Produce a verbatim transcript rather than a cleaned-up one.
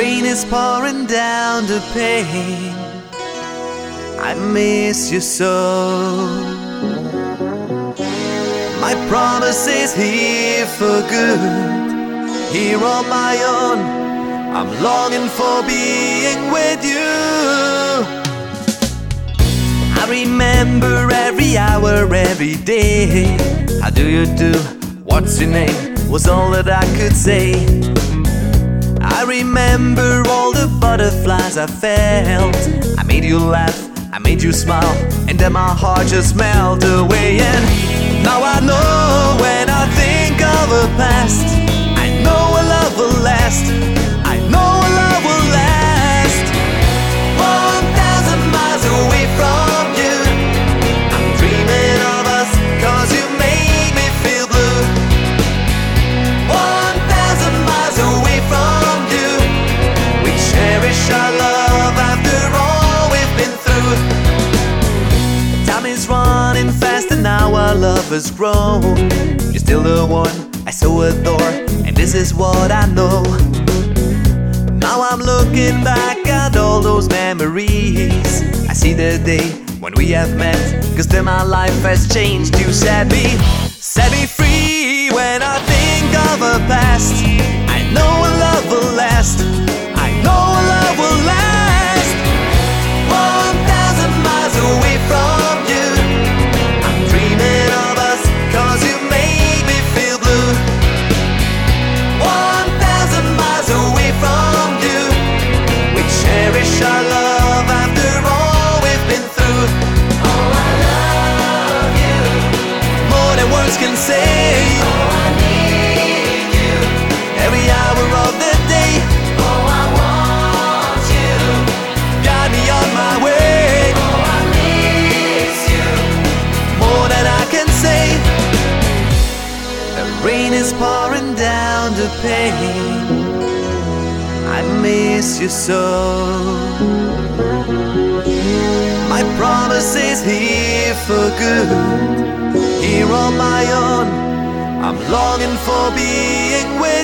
rain is pouring down the pain. I miss you so. My promise is here for good. Here on my own, I'm longing for being with you. I remember every hour, every day. How do you do? What's your name? Was all that I could say. I remember all the butterflies I felt. I made you laugh, I made you smile, and then my heart just melted away. And now I know when I think of the past, I know a love will last. I know a love will last. One thousand miles away from you, I'm dreaming of us, cause you made me feel blue. One thousand miles away from you, we cherish our love after all we've been through. Time is running fast and now our love has grown. You're still the one I so adore, and this is what I know. Now I'm looking back at all those memories. I see the day when we have met, cause then my life has changed. You set me, set me free. When I think of the past, I know a love will last. I know a love will last. One thousand miles away from you, I'm dreaming of us, cause you made me feel blue. One thousand miles away from you, we cherish our love after all we've been through. Oh, I love you more than words can say. Oh, I need you every hour of the day. Oh, I want you, guide me on my way. Oh, I miss you more than I can say. The rain is pouring down the pain. I miss you so. My promise is here for good. Here on my own, I'm longing for being with